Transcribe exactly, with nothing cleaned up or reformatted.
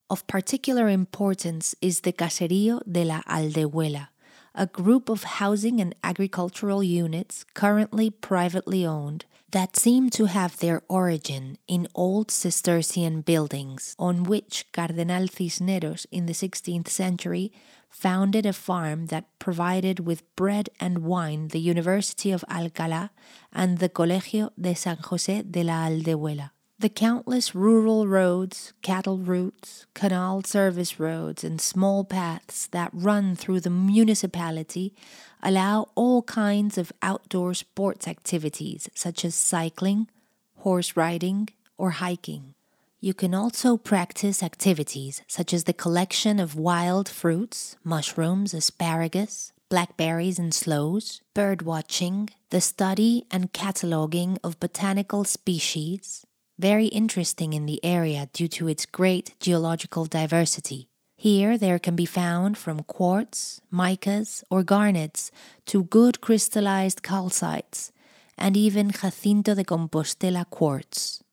Of particular importance is the Caserío de la Aldehuela, a group of housing and agricultural units currently privately owned that seem to have their origin in old Cistercian buildings on which Cardenal Cisneros in the sixteenth century founded a farm that provided with bread and wine the University of Alcalá and the Colegio de San José de la Aldehuela. The countless rural roads, cattle routes, canal service roads, and small paths that run through the municipality allow all kinds of outdoor sports activities such as cycling, horse riding, or hiking. You can also practice activities such as the collection of wild fruits, mushrooms, asparagus, blackberries and sloes, bird watching, the study and cataloging of botanical species, very interesting in the area due to its great geological diversity. Here there can be found from quartz, micas, or garnets to good crystallized calcites, and even Jacinto de Compostela quartz.